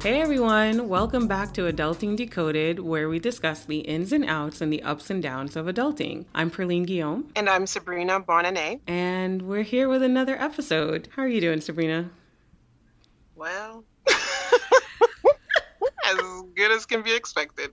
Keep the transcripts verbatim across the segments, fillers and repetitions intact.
Hey everyone, welcome back to Adulting Decoded, where we discuss the ins and outs and the ups and downs of adulting. I'm Perline Guillaume. And I'm Sabrina Bonnet. And we're here with another episode. How are you doing, Sabrina? Well, as good as can be expected.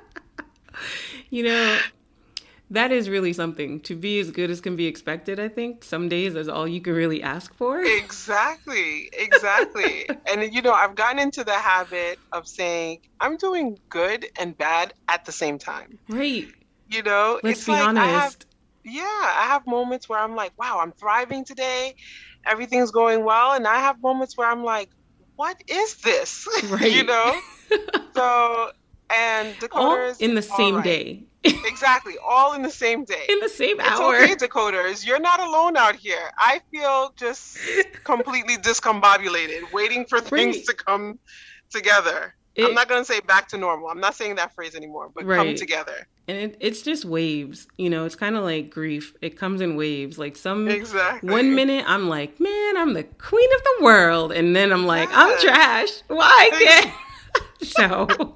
You know, that is really something. To be as good as can be expected, I think. Some days is all you can really ask for. Exactly, exactly. And, you know, I've gotten into the habit of saying, I'm doing good and bad at the same time. Right. You know, Let's it's be like honest. I have, yeah, I have moments where I'm like, wow, I'm thriving today. Everything's going well. And I have moments where I'm like, what is this? Right. You know? So, and decoders. All in the same right. day. Exactly. All in the same day. In the same it's hour. Okay, decoders. You're not alone out here. I feel just completely discombobulated, waiting for things Right. to come together. It, I'm not going to say back to normal. I'm not saying that phrase anymore, but right. come together. And it, it's just waves. You know, it's kind of like grief. It comes in waves. Like some Exactly. one minute I'm like, man, I'm the queen of the world. And then I'm like, yeah. I'm trash. Why can't so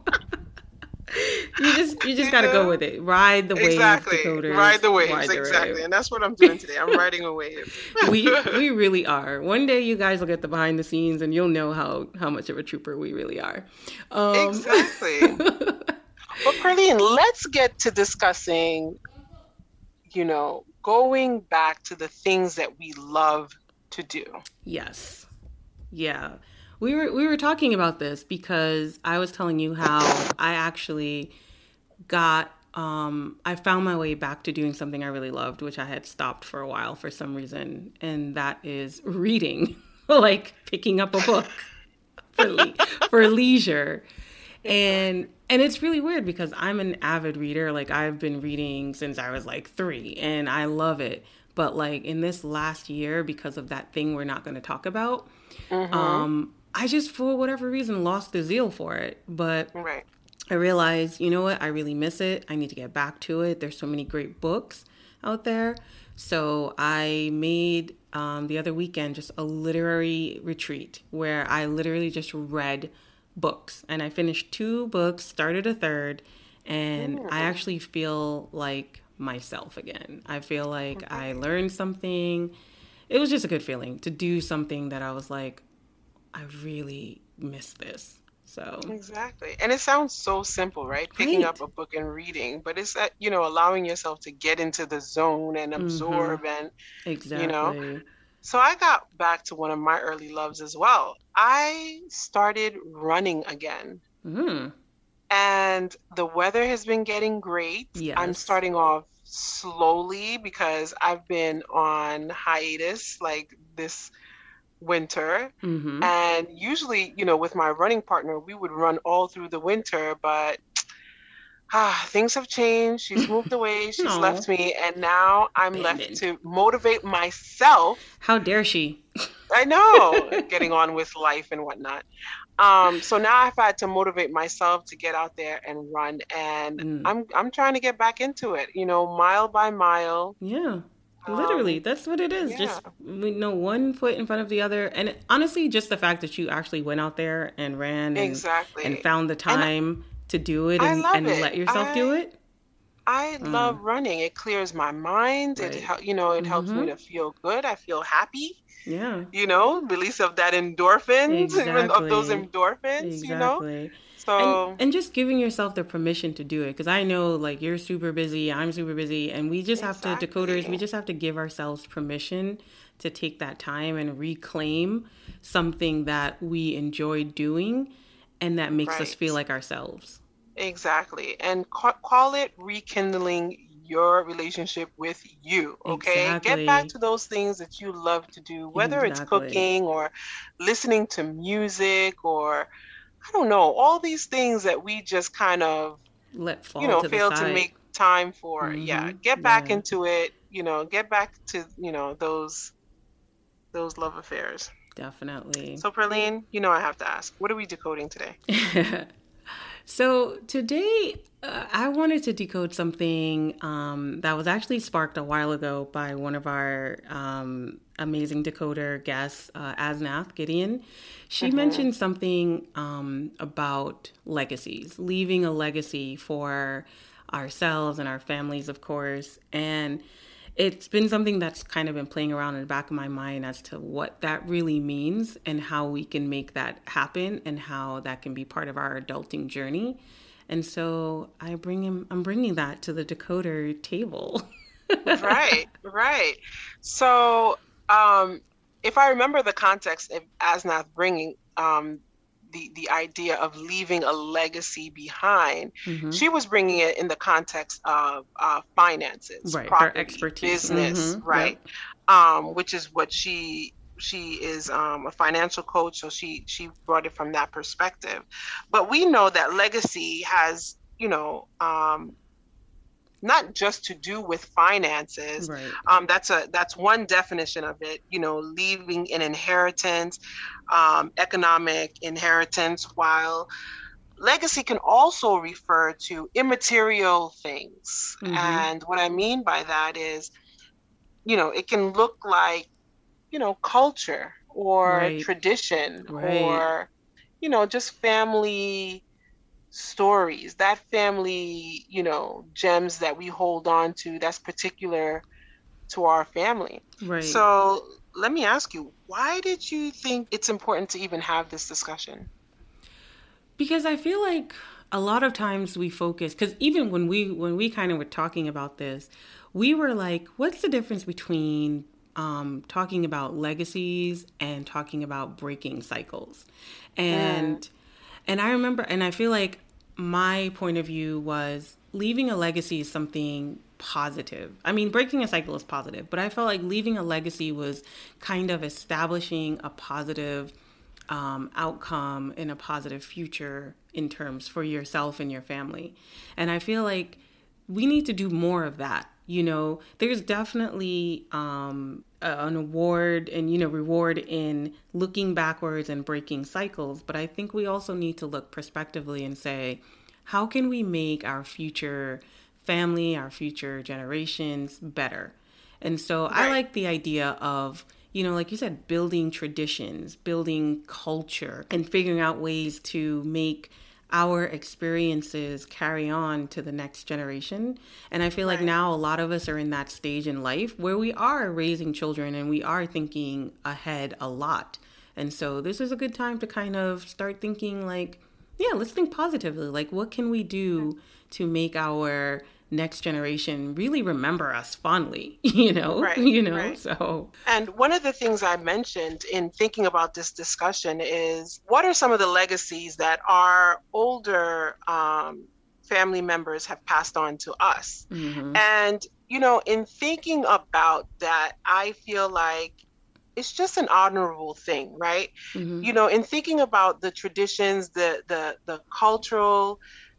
You just you just gotta go with it. Ride the waves, exactly. decoders. Ride the waves, Ride the exactly. wave. And that's what I'm doing today. I'm riding a wave. we we really are. One day you guys will get the behind the scenes and you'll know how how much of a trooper we really are. Um, exactly. But Perline, let's get to discussing, you know, going back to the things that we love to do. Yes. Yeah. We were we were talking about this because I was telling you how I actually got um, I found my way back to doing something I really loved, which I had stopped for a while for some reason, and that is reading, like picking up a book for le- for leisure. And and it's really weird because I'm an avid reader. Like I've been reading since I was like three, and I love it. But like in this last year, because of that thing we're not going to talk about, mm-hmm. um, I just, for whatever reason, lost the zeal for it. But right. I realized, you know what? I really miss it. I need to get back to it. There's so many great books out there. So I made um, the other weekend just a literary retreat where I literally just read books. And I finished two books, started a third, and mm. I actually feel like myself again. I feel like okay. I learned something. It was just a good feeling to do something that I was like, I really miss this. So exactly. And it sounds so simple, right? Picking right. up a book and reading, but it's that, you know, allowing yourself to get into the zone and absorb mm-hmm. and, exactly. you know. So I got back to one of my early loves as well. I started running again. Mm. And the weather has been getting great. Yes. I'm starting off slowly because I've been on hiatus like this winter. Mm-hmm. And usually, you know, with my running partner, we would run all through the winter, but ah, things have changed. She's moved away. She's Aww. left me. And now I'm Abandoned. left to motivate myself. How dare she? I know, getting on with life and whatnot. Um, so now I've had to motivate myself to get out there and run, and mm. I'm I'm trying to get back into it, you know, mile by mile. Yeah, literally, um, that's what it is. Yeah. Just we know one foot in front of the other, and it, honestly, just the fact that you actually went out there and ran and, exactly. and found the time and to do it and, and it. let yourself I, do it. I mm. love running. It clears my mind. Right. It you know it mm-hmm. helps me to feel good. I feel happy. Yeah. You know, release of that endorphins, exactly. of those endorphins, exactly. you know? So and, and just giving yourself the permission to do it. Because I know, like, you're super busy, I'm super busy, and we just exactly. have to, decoders, we just have to give ourselves permission to take that time and reclaim something that we enjoy doing and that makes right. us feel like ourselves. Exactly. And ca- call it rekindling your relationship with you, okay? Exactly. Get back to those things that you love to do, whether exactly. it's cooking or listening to music or, I don't know, all these things that we just kind of, let fall you know, to fail the side. to make time for. Mm-hmm. Yeah, get back yeah. into it, you know, get back to, you know, those those love affairs. Definitely. So, Perline, you know I have to ask, what are we decoding today? So today, uh, I wanted to decode something um, that was actually sparked a while ago by one of our um, amazing decoder guest, uh, Asnath Gideon, she Mm-hmm. mentioned something um, about legacies, leaving a legacy for ourselves and our families, of course. And it's been something that's kind of been playing around in the back of my mind as to what that really means and how we can make that happen and how that can be part of our adulting journey. And so I bring him, I'm bringing that to the decoder table. Right, right. So, um, if I remember the context of Asnath bringing um, the the idea of leaving a legacy behind, Mm-hmm. she was bringing it in the context of uh, finances, Right, her property, expertise. business, Mm-hmm. right? Yep. Um, which is what she she is um, a financial coach, so she she brought it from that perspective. But we know that legacy has, you know, um, not just to do with finances. Right. Um, that's a that's one definition of it. You know, leaving an inheritance, um, economic inheritance. While legacy can also refer to immaterial things, Mm-hmm. and what I mean by that is, you know, it can look like, you know, culture or Right. tradition Right. or, you know, just family stories, that family, you know, gems that we hold on to that's particular to our family. Right. So let me ask you, why did you think it's important to even have this discussion? Because I feel like a lot of times we focus, because even when we when we kind of were talking about this, we were like, what's the difference between um, talking about legacies and talking about breaking cycles? And Mm. and I remember, and I feel like my point of view was leaving a legacy is something positive. I mean, breaking a cycle is positive, but I felt like leaving a legacy was kind of establishing a positive um, outcome and a positive future in terms for yourself and your family. And I feel like we need to do more of that. You know, there's definitely um, an award and, you know, reward in looking backwards and breaking cycles. But I think we also need to look prospectively and say, how can we make our future family, our future generations better? And so right. I like the idea of, you know, like you said, building traditions, building culture, and figuring out ways to make our experiences carry on to the next generation. And I feel right. like now a lot of us are in that stage in life where we are raising children and we are thinking ahead a lot. And so this is a good time to kind of start thinking like, yeah, let's think positively. Like, what can we do to make our next generation really remember us fondly, you know, right, you know, right. so. And one of the things I mentioned in thinking about this discussion is what are some of the legacies that our older um, family members have passed on to us? Mm-hmm. And, you know, in thinking about that, I feel like it's just an honorable thing, right? Mm-hmm. You know, in thinking about the traditions, the the the cultural,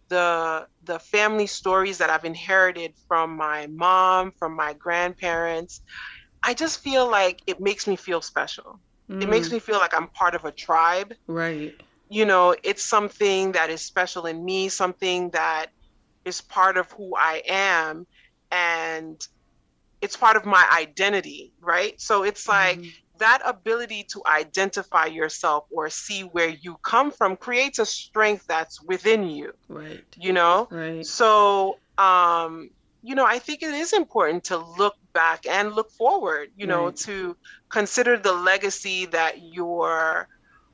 the the family stories that I've inherited from my mom, from my grandparents, I just feel like it makes me feel special. Mm. It makes me feel like I'm part of a tribe. Right. You know, it's something that is special in me, something that is part of who I am, and it's part of my identity, right? So it's like mm-hmm. that ability to identify yourself or see where you come from creates a strength that's within you. Right. You know? Right. So, um, you know, I think it is important to look back and look forward, you know, right. to consider the legacy that you're,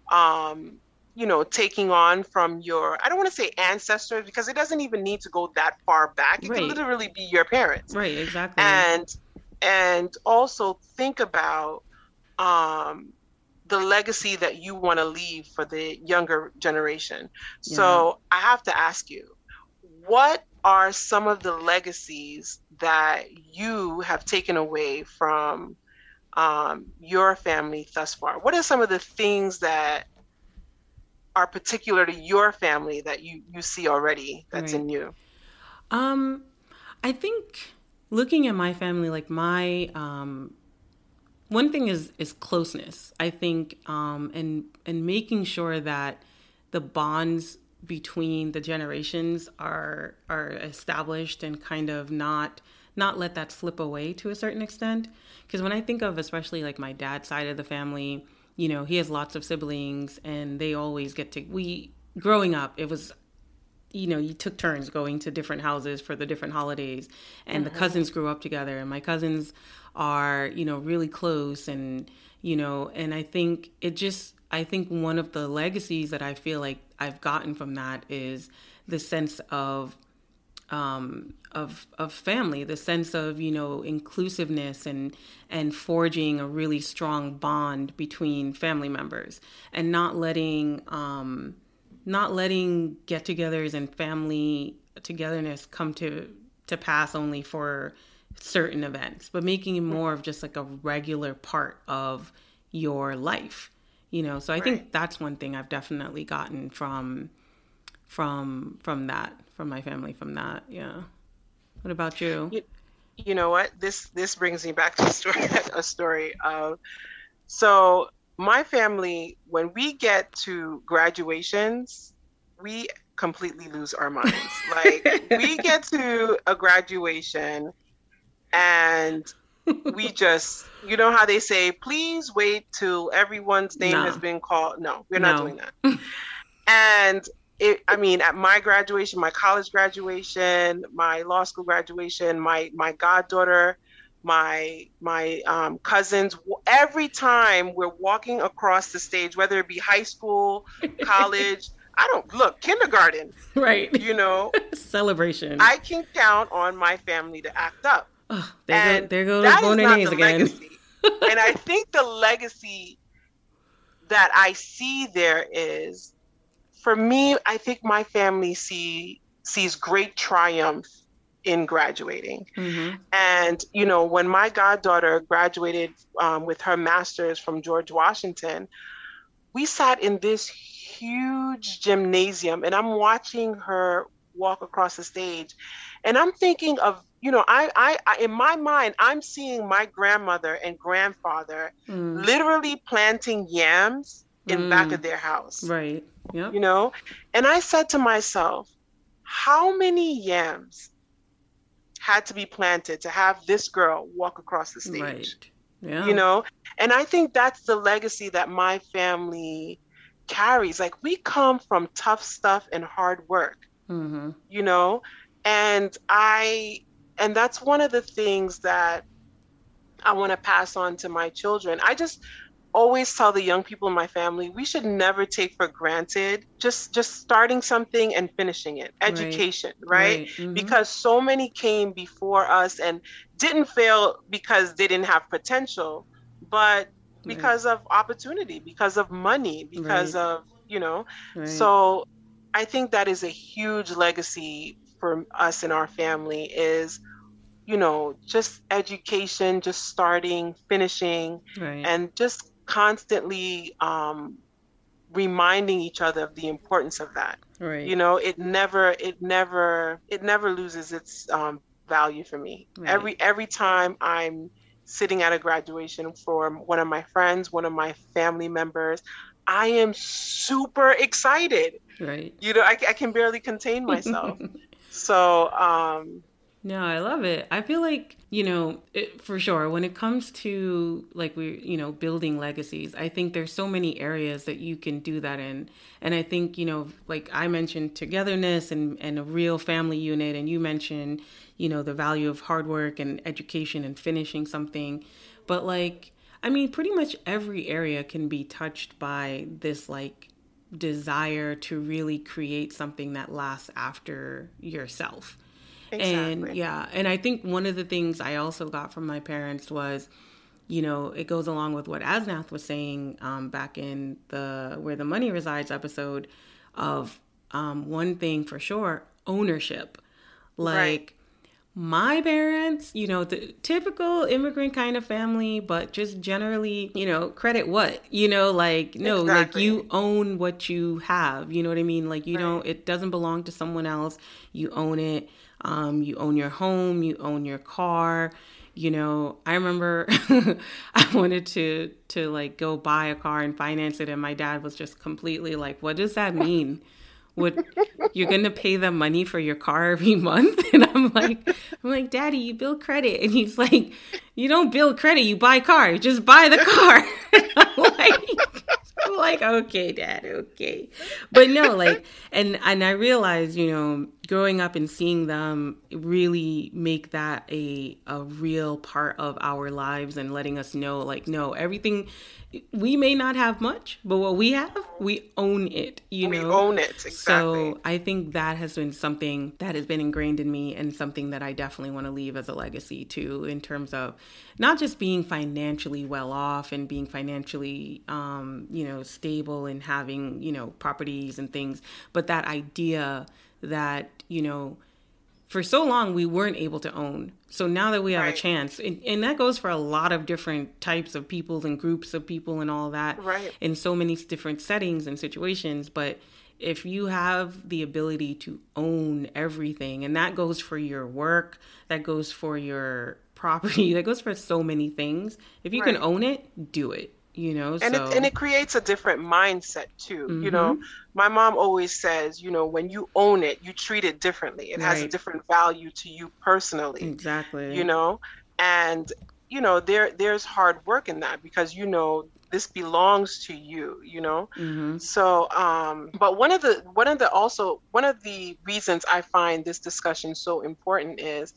um, you know, taking on from your, I don't want to say ancestors, because it doesn't even need to go that far back. It right. can literally be your parents. Right, exactly. And, and also think about um, the legacy that you want to leave for the younger generation. Yeah. So I have to ask you, what are some of the legacies that you have taken away from um, your family thus far? What are some of the things that are particular to your family that you, you see already that's right. in you? Um, I think looking at my family, like my, um, one thing is, is closeness, I think, um, and, and making sure that the bonds between the generations are, are established and kind of not not let that slip away to a certain extent. Because when I think of especially like my dad's side of the family, you know, he has lots of siblings and they always get to, we, growing up, it was, you know, you took turns going to different houses for the different holidays, and mm-hmm. the cousins grew up together, and my cousins are, you know, really close, and, you know, and I think it just, I think one of the legacies that I feel like I've gotten from that is the sense of, um, of, of family, the sense of, you know, inclusiveness and, and forging a really strong bond between family members, and not letting, um, not letting get-togethers and family togetherness come to, to pass only for certain events, but making it more of just like a regular part of your life, you know? So I right. think that's one thing I've definitely gotten from, from, from that, from my family, from that. Yeah. What about you? You, you know what? This, this brings me back to a story, a story of, so my family, when we get to graduations, we completely lose our minds. Like, we get to a graduation and we just, you know how they say, please wait till everyone's name no. has been called. No, we're not no. doing that. And it, I mean, at my graduation, my college graduation, my law school graduation, my, my goddaughter, my my um, cousins, every time we're walking across the stage, whether it be high school, college, I don't look kindergarten, right? You know, celebration. I can count on my family to act up. Oh, there, go, there goes Bonanese again. And I think the legacy that I see there is, for me, I think my family see sees great triumph in graduating. Mm-hmm. And, you know, when my goddaughter graduated um, with her master's from George Washington, we sat in this huge gymnasium and I'm watching her walk across the stage. And I'm thinking of, you know, I, I, I in my mind, I'm seeing my grandmother and grandfather mm. literally planting yams in mm. back of their house. Right. Yep. You know, and I said to myself, how many yams had to be planted to have this girl walk across the stage? Right. Yeah. You know, and I think that's the legacy that my family carries. Like, we come from tough stuff and hard work, mm-hmm. you know, and I, and that's one of the things that I want to pass on to my children. I just always tell the young people in my family, we should never take for granted just just starting something and finishing it. Education, right? right? right. Mm-hmm. Because so many came before us and didn't fail because they didn't have potential, but because right. of opportunity, because of money, because right. of, you know, right. so I think that is a huge legacy for us in our family is, you know, just education, just starting, finishing, right. and just constantly um, reminding each other of the importance of that. Right. You know, it never, it never, it never loses its um, value for me. Right. Every every time I'm sitting at a graduation for one of my friends, one of my family members, I am super excited. Right. You know, I, I can barely contain myself. so. Um, No, I love it. I feel like, you know, it, for sure, when it comes to like we, you know, building legacies, I think there's so many areas that you can do that in. And I think, you know, like I mentioned togetherness and, and a real family unit. And you mentioned, you know, the value of hard work and education and finishing something. But like, I mean, pretty much every area can be touched by this like desire to really create something that lasts after yourself. Exactly. And yeah, and I think one of the things I also got from my parents was, you know, it goes along with what Asnath was saying um, back in the Where the Money Resides episode of um, one thing for sure, ownership. Like right. my parents, you know, the typical immigrant kind of family, but just generally, you know, credit what? You know, like, no, exactly. like you own what you have. You know what I mean? Like, you right. don't, it doesn't belong to someone else. You own it. Um, you own your home, you own your car. You know, I remember I wanted to, to like go buy a car and finance it. And my dad was just completely like, what does that mean? What, you're going to pay them money for your car every month? And I'm like, I'm like, Daddy, you build credit. And he's like, you don't build credit, you buy cars. Just buy the car. I'm like, I'm like, okay, Dad, okay. But no, like, and, and I realized, you know, growing up and seeing them really make that a a real part of our lives and letting us know, like, no, everything, we may not have much, but what we have, we own it, you we know? We own it, exactly. So I think that has been something that has been ingrained in me and something that I definitely want to leave as a legacy too, in terms of not just being financially well off and being financially, um, you know, stable and having, you know, properties and things, but that idea that, you know, for so long we weren't able to own. So now that we have right. a chance, and, and that goes for a lot of different types of people and groups of people and all that, right. in so many different settings and situations. But if you have the ability to own everything, and that goes for your work, that goes for your property, that goes for so many things. If you right. can own it, do it. You know, and so. it and it creates a different mindset too. Mm-hmm. You know, my mom always says, you know, when you own it, you treat it differently. It right. has a different value to you personally. Exactly. You know, and you know there there's hard work in that because you know this belongs to you. You know, mm-hmm. so um, but one of the one of the also one of the reasons I find this discussion so important is,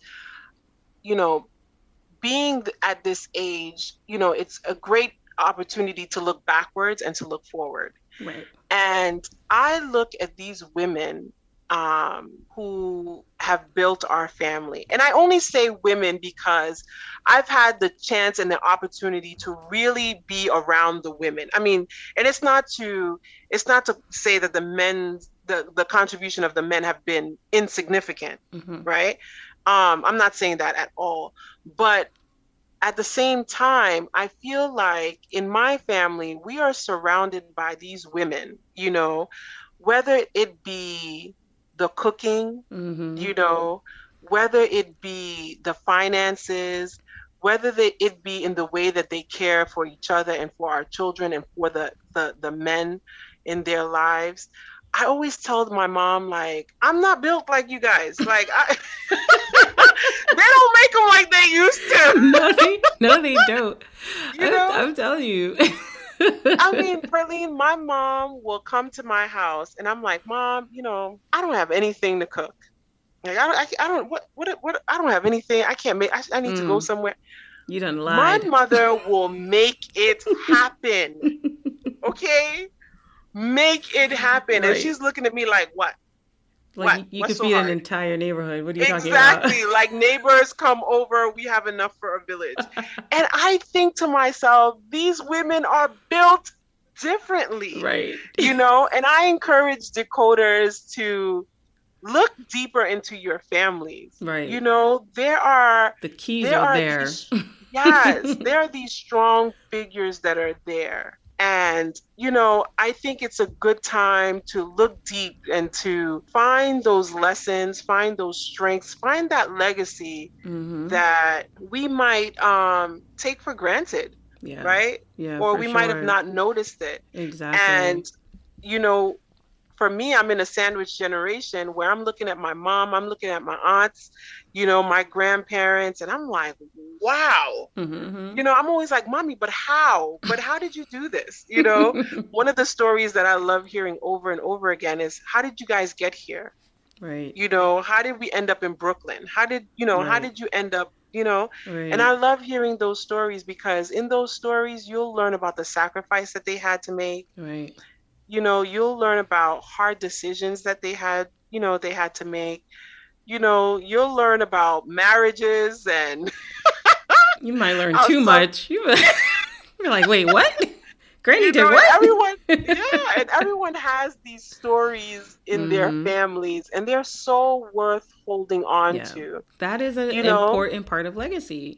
you know, being at this age, you know, it's a great opportunity to look backwards and to look forward. Right. And I look at these women um, who have built our family. And I only say women because I've had the chance and the opportunity to really be around the women. I mean, and it's not to it's not to say that the men, the, the contribution of the men have been insignificant, mm-hmm. right? Um, I'm not saying that at all. But at the same time, I feel like in my family, we are surrounded by these women, you know, whether it be the cooking, mm-hmm. you know, whether it be the finances, whether they, it be in the way that they care for each other and for our children and for the, the, the men in their lives. I always tell my mom, like, I'm not built like you guys. Like, I, they don't make them like they used to. No, they, no, they don't. You know? I'm, I'm telling you. I mean, Perlene, my mom will come to my house and I'm like, Mom, you know, I don't have anything to cook. Like, I don't, I, I don't, what, what, what, I don't have anything. I can't make, I, I need mm. to go somewhere. You done lied. My mother will make it happen. Okay? Make it happen. Right. And she's looking at me like, what? Like, what? you, you What's could so feed hard? An entire neighborhood. What are you exactly. talking about? Exactly. Like, neighbors come over, we have enough for a village. And I think to myself, these women are built differently. Right. You know, and I encourage decoders to look deeper into your families. Right. You know, there are... The keys there are, are there. These, yes. There are these strong figures that are there. And, you know, I think it's a good time to look deep and to find those lessons, find those strengths, find that legacy mm-hmm. that we might um, take for granted, yeah. right? Yeah, or for we sure. might have not noticed it. Exactly. And, you know, for me, I'm in a sandwich generation where I'm looking at my mom, I'm looking at my aunts, you know, my grandparents, and I'm like, wow. Mm-hmm. You know, I'm always like, Mommy, but how? But how did you do this? You know, one of the stories that I love hearing over and over again is, how did you guys get here? Right. You know, how did we end up in Brooklyn? How did, you know, right. how did you end up, you know? Right. And I love hearing those stories because in those stories, you'll learn about the sacrifice that they had to make. Right. You know, you'll learn about hard decisions that they had, you know, they had to make. You know, you'll learn about marriages and... You might learn too so... much. You were, you're like, wait, what? Granny you did know, what? Everyone, yeah, and everyone has these stories in mm-hmm. their families, and they're so worth holding on yeah. to. That is an you know? important part of legacy.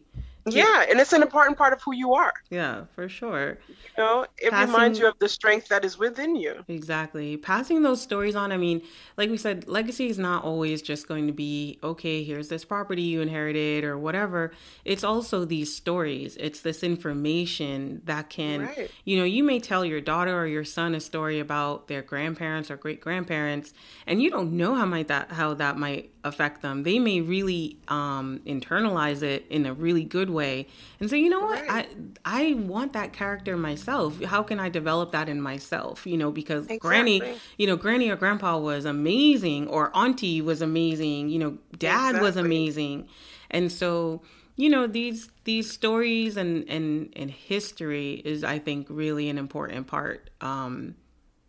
Yeah, and it's an important part of who you are. Yeah, for sure. You know, it Passing, reminds you of the strength that is within you. Exactly. Passing those stories on, I mean, like we said, legacy is not always just going to be, okay, here's this property you inherited or whatever. It's also these stories. It's this information that can, right. you know, you may tell your daughter or your son a story about their grandparents or great grandparents, and you don't know how might that how that might affect them. They may really um, internalize it in a really good way and say, you know what, right. I I want that character myself. How can I develop that in myself? You know, because exactly. granny, you know, granny or grandpa was amazing, or auntie was amazing, you know, dad exactly. was amazing. And so, you know, these these stories and, and, and history is, I think, really an important part um,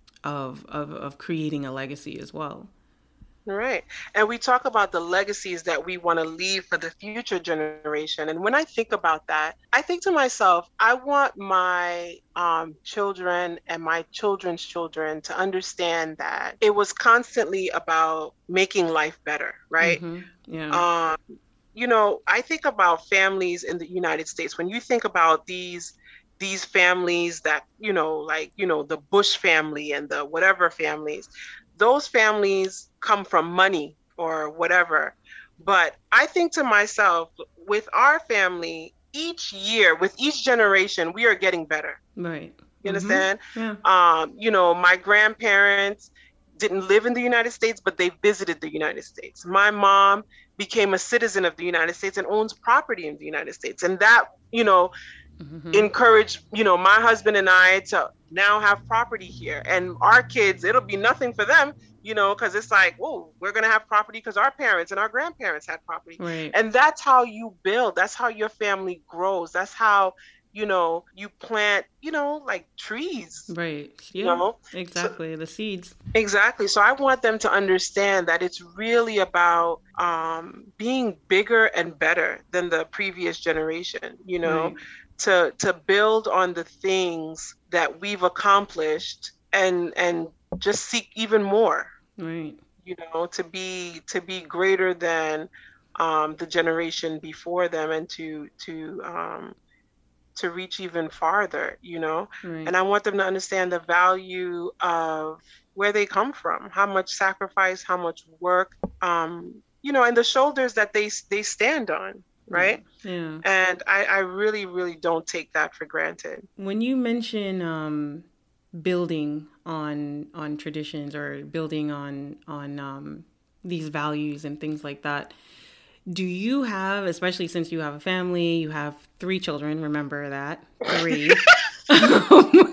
of, of of creating a legacy as well. Right. And we talk about the legacies that we want to leave for the future generation. And when I think about that, I think to myself, I want my um, children and my children's children to understand that it was constantly about making life better, right? Mm-hmm. Yeah. Um, you know, I think about families in the United States. When you think about these these families that, you know, like, you know, the Bush family and the whatever families, those families come from money or whatever. But I think to myself, with our family, each year, with each generation, we are getting better. Right. You understand? Mm-hmm. Yeah. Um, you know, my grandparents didn't live in the United States, but they visited the United States. My mom became a citizen of the United States and owns property in the United States. And that, you know, mm-hmm. encouraged, you know, my husband and I to now have property here. And our kids, it'll be nothing for them, you know, because it's like, oh, we're going to have property because our parents and our grandparents had property. Right. And that's how you build. That's how your family grows. That's how, you know, you plant, you know, like trees. Right. Yeah. You know? Exactly. So, the seeds. Exactly. So I want them to understand that it's really about um, being bigger and better than the previous generation, you know, Right. to to build on the things that we've accomplished and and just seek even more. Right. You know, to be to be greater than um, the generation before them, and to to um, to reach even farther, you know. Right. And I want them to understand the value of where they come from, how much sacrifice, how much work, um, you know, and the shoulders that they they stand on, right? Yeah. And I, I really, really don't take that for granted. When you mention um, building on on traditions or building on on um, these values and things like that, do you have, especially since you have a family, you have three children, remember that, three. um,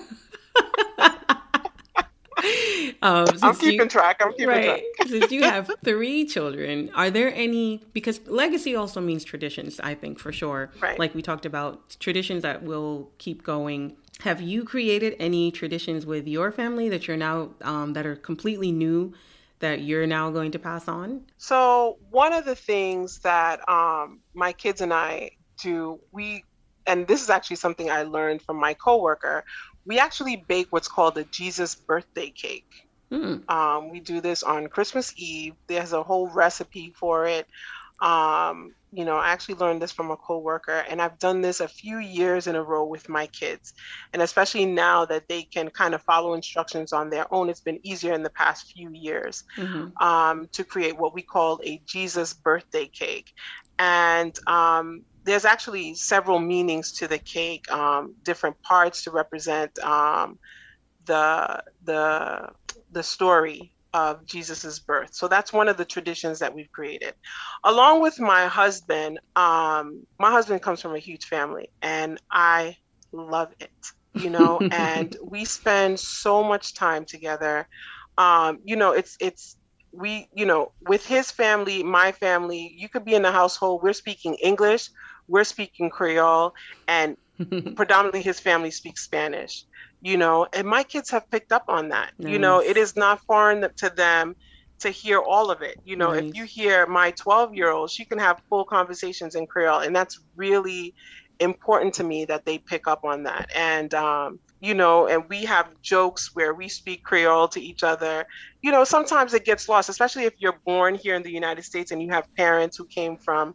um, I'm keeping you, track, I'm keeping right, track. Since you have three children, are there any, because legacy also means traditions, I think, for sure. Right. Like we talked about, traditions that will keep going. Have you created any traditions with your family that you're now, um, that are completely new, that you're now going to pass on? So one of the things that um, my kids and I do, we, and this is actually something I learned from my coworker, we actually bake what's called a Jesus birthday cake. Mm. Um, we do this on Christmas Eve. There's a whole recipe for it. Um, you know, I actually learned this from a coworker, and I've done this a few years in a row with my kids. And especially now that they can kind of follow instructions on their own, it's been easier in the past few years mm-hmm. um, to create what we call a Jesus birthday cake. And um, there's actually several meanings to the cake, um, different parts to represent um, the the the story of Jesus's birth. So that's one of the traditions that we've created. Along with my husband, um, my husband comes from a huge family, and I love it, you know, and we spend so much time together. Um, you know, it's, it's, we, you know, with his family, my family, you could be in the household, we're speaking English, we're speaking Creole, and predominantly his family speaks Spanish. You know, and my kids have picked up on that. Nice. You know, it is not foreign to them to hear all of it. You know, nice. If you hear my twelve-year-old, she can have full conversations in Creole, and that's really important to me that they pick up on that. And, um, you know, and we have jokes where we speak Creole to each other. You know, sometimes it gets lost, especially if you're born here in the United States and you have parents who came from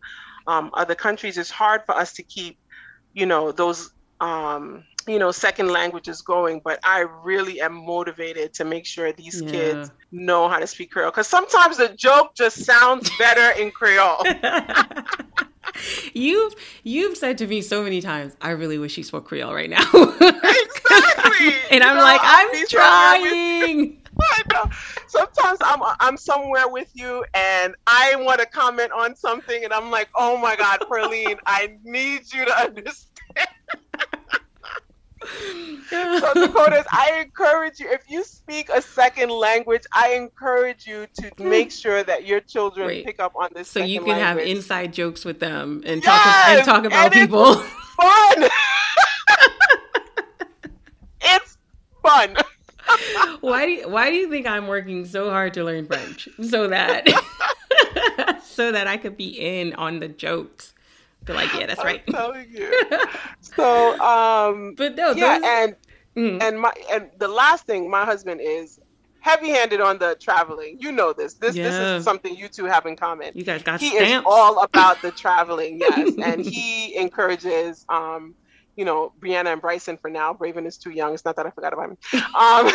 um, other countries, it's hard for us to keep, you know, those, um, you know, second languages going. But I really am motivated to make sure these Yeah. kids know how to speak Creole. Because sometimes the joke just sounds better in Creole. You've you've said to me so many times, I really wish she spoke Creole right now. Exactly. And I'm You know, like, I'll I'm be somewhere with- trying. I know. Sometimes I'm I'm somewhere with you and I want to comment on something and I'm like, oh my God, Perline, I need you to understand. So Dakotas, I encourage you, if you speak a second language, I encourage you to make sure that your children Wait. pick up on this So second you can language. have inside jokes with them and Yes! talk and talk about And it's people. fun. It's fun. Why do you, why do you think I'm working so hard to learn French so that so that I could be in on the jokes? Be like, yeah, that's right. I'm telling you. So, um, But no, yeah, those- and Mm. and my and the last thing, my husband is heavy-handed on the traveling. You know this. This this Yeah. is something you two have in common. You guys got He stamps. is all about the traveling, yes, and he encourages, um, you know, Brianna and Bryson for now. Braven is too young. It's not that I forgot about him. Um,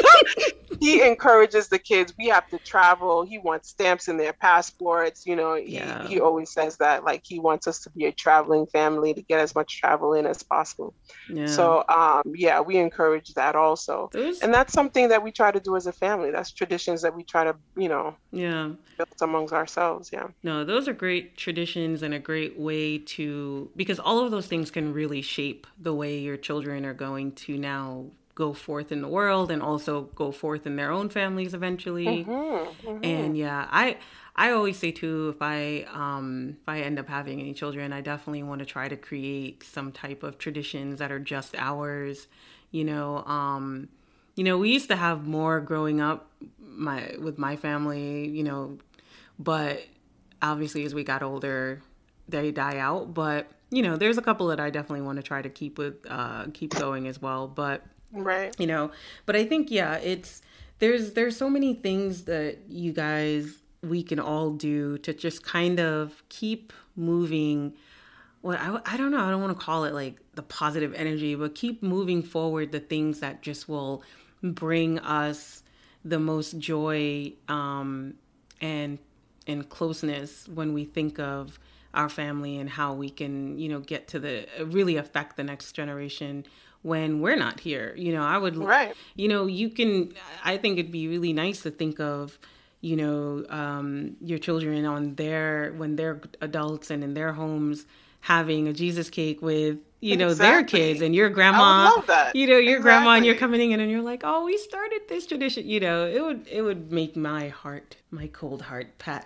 he encourages the kids. We have to travel. He wants stamps in their passports. You know, he, Yeah. he always says that, like, he wants us to be a traveling family to get as much travel in as possible. Yeah. So, um, yeah, we encourage that also. Those- And that's something that we try to do as a family. That's traditions that we try to, you know, yeah. build amongst ourselves. Yeah. No, those are great traditions and a great way to, because all of those things can really shape the way your children are going to now go forth in the world and also go forth in their own families eventually. Mm-hmm, mm-hmm. And yeah, I I always say too, if I um if I end up having any children, I definitely want to try to create some type of traditions that are just ours. You know, um, you know, we used to have more growing up my with my family, you know, but obviously as we got older, they die out. But you know, there's a couple that I definitely want to try to keep with uh keep going as well. But Right. you know, but I think, yeah, it's, there's, there's so many things that you guys, we can all do to just kind of keep moving. What I, I don't know, I don't want to call it like the positive energy, but keep moving forward the things that just will bring us the most joy, um, and, and closeness when we think of our family and how we can, you know, get to the, really affect the next generation when we're not here. You know, I would, Right. you know, you can, I think it'd be really nice to think of, you know, um, your children on their, when they're adults and in their homes, having a Jesus cake with, you know, their Exactly. kids and your grandma, I would love that. you know, your grandma, and you're Exactly. coming in and you're like, oh, we started this tradition, you know, it would, it would make my heart, my cold heart pat.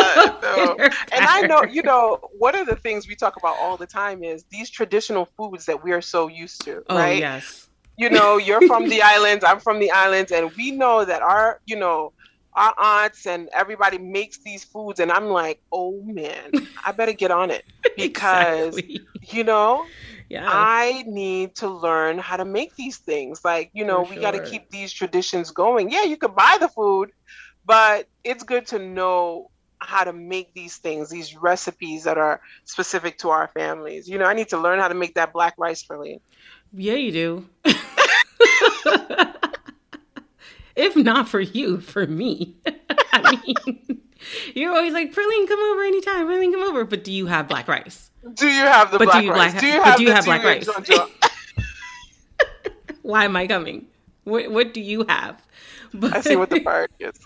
So, and I know, you know, one of the things we talk about all the time is these traditional foods that we are so used to, Oh, right? yes. You know, you're from the islands, I'm from the islands, and we know that our, you know, our aunts and everybody makes these foods, and I'm like, oh man, I better get on it because, Exactly. you know, Yeah. I need to learn how to make these things. Like, you know, For we got to sure. keep these traditions going. Yeah, you could buy the food, but it's good to know how to make these things, these recipes that are specific to our families. You know, I need to learn how to make that black rice for me. Yeah, you do. If not for you, for me. I mean, you're always like, Perline, come over anytime. Perline, come over. But do you have black rice? Do you have the But do black you rice? black- do you but have do you the have black tea rice? and jonjo? Why am I coming? What, what do you have? But, I see what the priority is.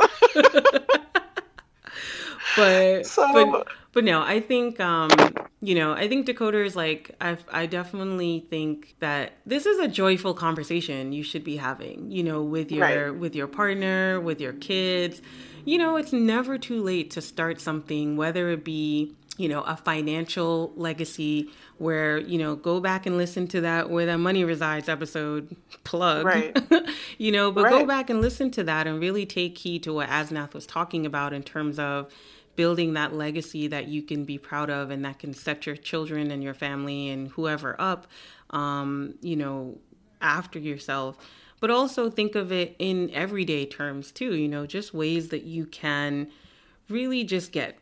but, So- but but no, I think um, you know, I think Dakota is like, I I definitely think that this is a joyful conversation you should be having, you know, with your Right. with your partner, with your kids. You know, it's never too late to start something, whether it be, you know, a financial legacy where, you know, go back and listen to that Where That Money Resides episode, plug, Right. you know, but go Right. back and listen to that and really take heed to what Asnath was talking about in terms of building that legacy that you can be proud of and that can set your children and your family and whoever up, um, you know, after yourself. But also think of it in everyday terms too, you know, just ways that you can really just get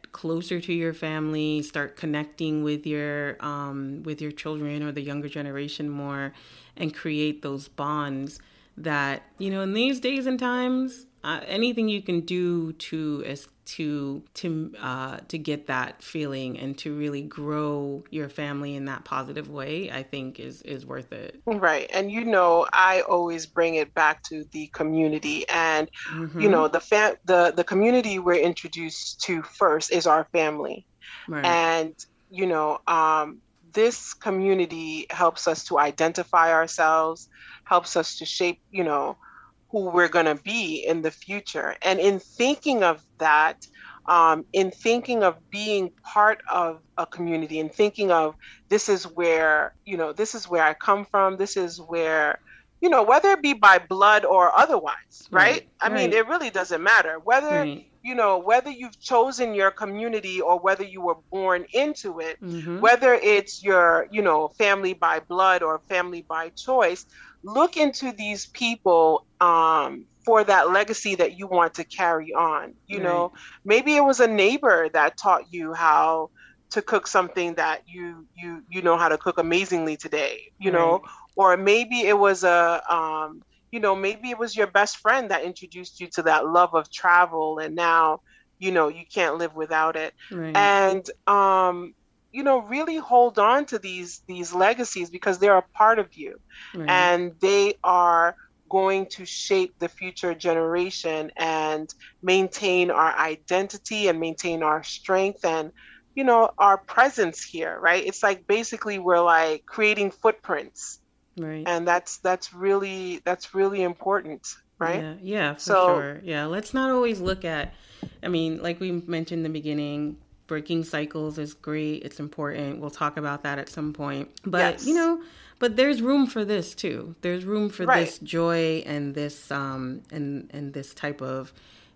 closer to your family, start connecting with your um, with your children or the younger generation more, and create those bonds that, you know, in these days and times, uh, anything you can do to is to to uh, to get that feeling and to really grow your family in that positive way, I think is is worth it. Right. And, you know, I always bring it back to the community. And, mm-hmm. you know, the, fa- the the community we're introduced to first is our family. Right. And, you know, um, this community helps us to identify ourselves, helps us to shape, you know, who we're going to be in the future. And in thinking of that, um, in thinking of being part of a community and thinking of this is where, you know, this is where I come from. This is where, you know, whether it be by blood or otherwise, right? right. I right. mean, it really doesn't matter whether, right. you know, whether you've chosen your community or whether you were born into it, mm-hmm. whether it's your, you know, family by blood or family by choice. Look into these people um, for that legacy that you want to carry on. You right. know, maybe it was a neighbor that taught you how to cook something that you you you know how to cook amazingly today. You right. know, or maybe it was a um, you know maybe it was your best friend that introduced you to that love of travel, and now you know you can't live without it. Right. And um, you know, really hold on to these these legacies because they're a part of you, right. and they are going to shape the future generation and maintain our identity and maintain our strength and, you know, our presence here, right? It's like basically we're like creating footprints, right? And that's that's really that's really important, right? Yeah, yeah, for so, sure. Yeah, let's not always look at. I mean, like we mentioned in the beginning. Breaking cycles is great. It's important. We'll talk about that at some point. But, yes. you know, but there's room for this too. There's room for right. this joy and this um and and this type of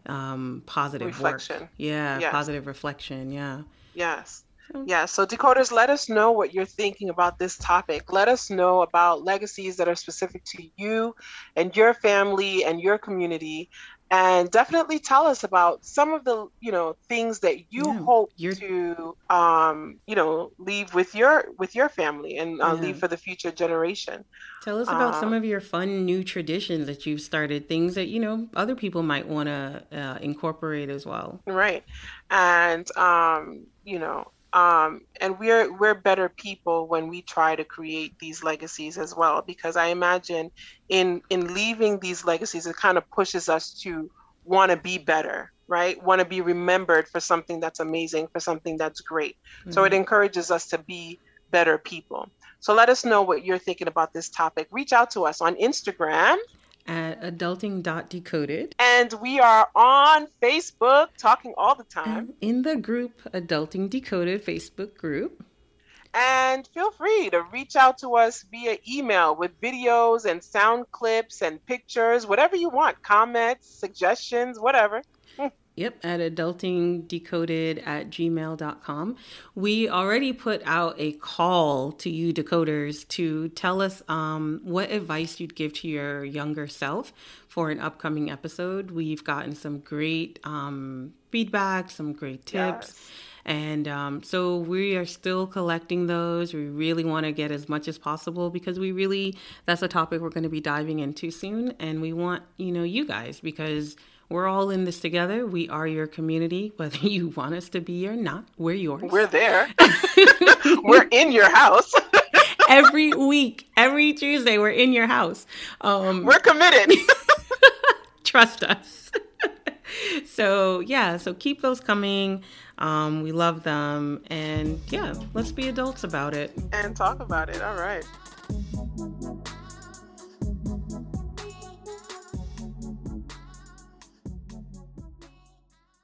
um positive reflection. Work. Yeah, yes. Positive reflection. Yeah. Yes. Yeah. So decoders, let us know what you're thinking about this topic. Let us know about legacies that are specific to you and your family and your community. And definitely tell us about some of the, you know, things that you yeah, hope to, um, you know, leave with your with your family and uh, yeah. leave for the future generation. Tell us about um, some of your fun new traditions that you've started, things that, you know, other people might want to uh, incorporate as well. Right. And, um, you know, Um, and we're we're better people when we try to create these legacies as well, because I imagine in in leaving these legacies, it kind of pushes us to want to be better, right? Want to be remembered for something that's amazing, for something that's great. Mm-hmm. So it encourages us to be better people. So let us know what you're thinking about this topic. Reach out to us on Instagram at adulting dot decoded. And we are on Facebook talking all the time. In the group, Adulting Decoded Facebook group. And feel free to reach out to us via email with videos and sound clips and pictures, whatever you want, comments, suggestions, whatever. Yep, at adulting decoded at gmail dot com. We already put out a call to you decoders to tell us um, what advice you'd give to your younger self for an upcoming episode. We've gotten some great um, feedback, some great tips. Yes. And um, so we are still collecting those. We really want to get as much as possible because we really, that's a topic we're going to be diving into soon. And we want, you know, you guys, because we're all in this together. We are your community, whether you want us to be or not. We're yours. We're there. We're in your house. Every week, every Tuesday, we're in your house. Um, we're committed. Trust us. So, yeah, so keep those coming. Um, we love them. And, yeah, let's be adults about it. And talk about it. All right.